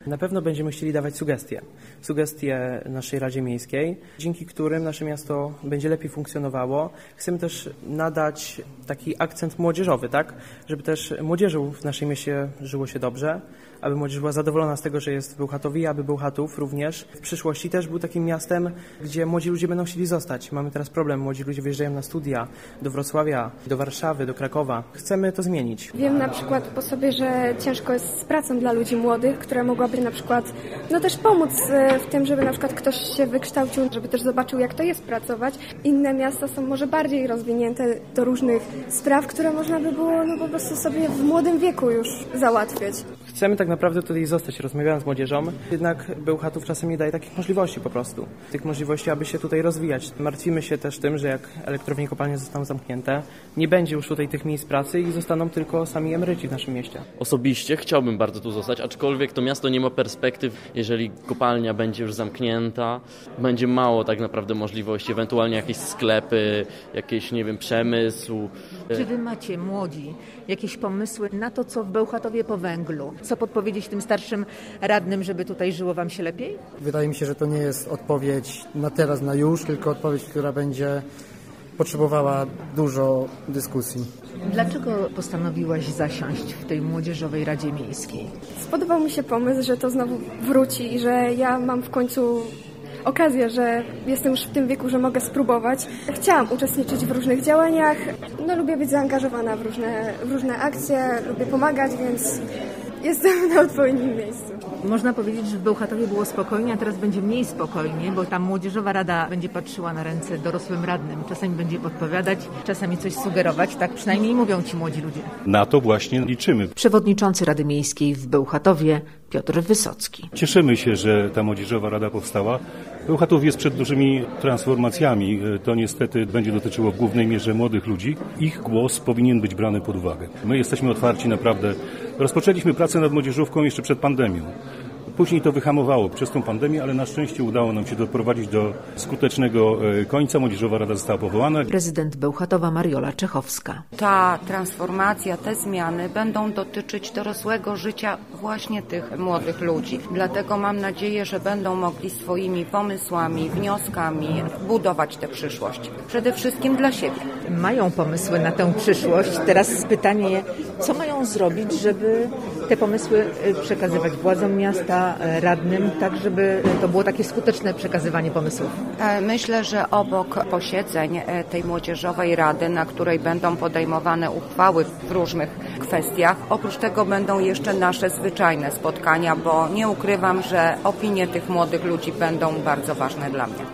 Na pewno będziemy chcieli dawać sugestie naszej Radzie Miejskiej, dzięki którym nasze miasto będzie lepiej funkcjonowało. Chcemy też nadać taki akcent młodzieżowy, tak? Żeby też młodzieżą w naszym mieście żyło się dobrze, aby młodzież była zadowolona z tego, że jest w Bełchatowie, aby Bełchatów również w przyszłości też był takim miastem, gdzie młodzi ludzie będą chcieli zostać. Mamy teraz problem, młodzi ludzie wyjeżdżają na studia do Wrocławia, do Warszawy, do Krakowa. Chcemy to zmienić. Wiem na przykład po sobie, że ciężko jest z pracą dla ludzi młodych, która mogłaby na przykład też pomóc w tym, żeby na przykład ktoś się wykształcił, żeby też zobaczył, jak to jest pracować. Inne miasta są może bardziej rozwinięte do różnych spraw, które można by było po prostu sobie w młodym wieku już załatwiać. Chcemy tak naprawdę tutaj zostać, rozmawiając z młodzieżą, jednak Bełchatów czasem nie daje takich możliwości po prostu. Tych możliwości, aby się tutaj rozwijać. Martwimy się też tym, że jak elektrownie i kopalnie zostaną zamknięte, nie będzie już tutaj tych miejsc pracy i zostaną tylko sami emeryci w naszym mieście. Osobiście chciałbym bardzo tu zostać, aczkolwiek to miasto nie ma perspektyw, jeżeli kopalnia będzie już zamknięta, będzie mało tak naprawdę możliwości, ewentualnie jakieś sklepy, jakieś, przemysł. Czy wy macie, młodzi, jakieś pomysły na to, co w Bełchatowie po węglu? Co podpowiedzieć tym starszym radnym, żeby tutaj żyło wam się lepiej? Wydaje mi się, że to nie jest odpowiedź na teraz, na już, tylko odpowiedź, która będzie potrzebowała dużo dyskusji. Dlaczego postanowiłaś zasiąść w tej Młodzieżowej Radzie Miejskiej? Spodobał mi się pomysł, że to znowu wróci i że ja mam w końcu okazję, że jestem już w tym wieku, że mogę spróbować. Chciałam uczestniczyć w różnych działaniach. Lubię być zaangażowana w różne akcje, lubię pomagać, więc jestem na odpowiednim miejscu. Można powiedzieć, że w Bełchatowie było spokojnie, a teraz będzie mniej spokojnie, bo ta Młodzieżowa Rada będzie patrzyła na ręce dorosłym radnym. Czasami będzie podpowiadać, czasami coś sugerować. Tak przynajmniej mówią ci młodzi ludzie. Na to właśnie liczymy. Przewodniczący Rady Miejskiej w Bełchatowie Piotr Wysocki. Cieszymy się, że ta Młodzieżowa Rada powstała. Bełchatów jest przed dużymi transformacjami. To niestety będzie dotyczyło w głównej mierze młodych ludzi. Ich głos powinien być brany pod uwagę. My jesteśmy otwarci naprawdę. Rozpoczęliśmy pracę nad młodzieżówką jeszcze przed pandemią. Później to wyhamowało przez tą pandemię, ale na szczęście udało nam się doprowadzić do skutecznego końca. Młodzieżowa Rada została powołana. Prezydent Bełchatowa Mariola Czechowska. Ta transformacja, te zmiany będą dotyczyć dorosłego życia właśnie tych młodych ludzi. Dlatego mam nadzieję, że będą mogli swoimi pomysłami, wnioskami budować tę przyszłość. Przede wszystkim dla siebie. Mają pomysły na tę przyszłość. Teraz pytanie, co mają zrobić, żeby te pomysły przekazywać władzom miasta, radnym, tak żeby to było takie skuteczne przekazywanie pomysłów? Myślę, że obok posiedzeń tej Młodzieżowej Rady, na której będą podejmowane uchwały w różnych kwestiach, oprócz tego będą jeszcze nasze zwyczajne spotkania, bo nie ukrywam, że opinie tych młodych ludzi będą bardzo ważne dla mnie.